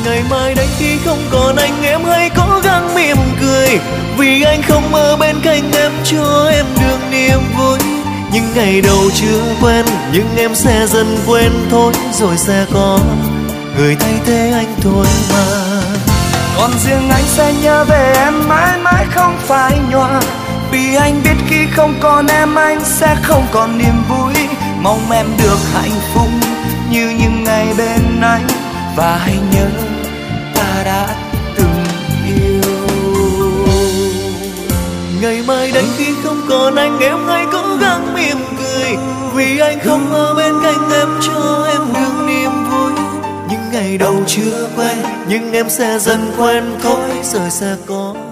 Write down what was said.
Ngày mai đây khi không còn anh, em hãy cố gắng mỉm cười, vì anh không ở bên cạnh em cho em được niềm vui. Những ngày đầu chưa quen nhưng em sẽ dần quen thôi, rồi sẽ có người thay thế anh thôi mà. Còn riêng anh sẽ nhớ về em mãi mãi không phai nhòa, vì anh biết khi không còn em anh sẽ không còn niềm vui. Mong em được hạnh phúc như những ngày bên anh, và hãy nhớ ta đã từng yêu. Ngày mai đây khi không còn anh, em hãy cố gắng mỉm cười, vì anh không ở bên cạnh em cho em được niềm vui. Những ngày đầu chưa quen nhưng em sẽ dần quen thôi, rồi sẽ có